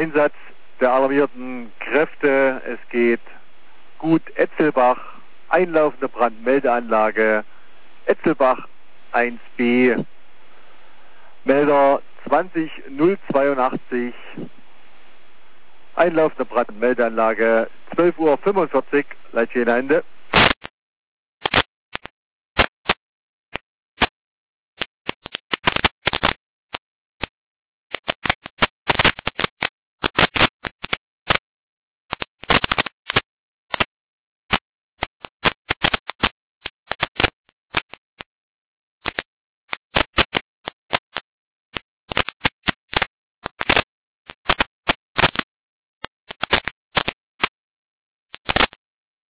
Einsatz der alarmierten Kräfte. Es geht gut Etzelbach, einlaufende Brandmeldeanlage, Etzelbach 1b, Melder 20082, einlaufende Brandmeldeanlage, 12:45 Uhr, Leitstehende.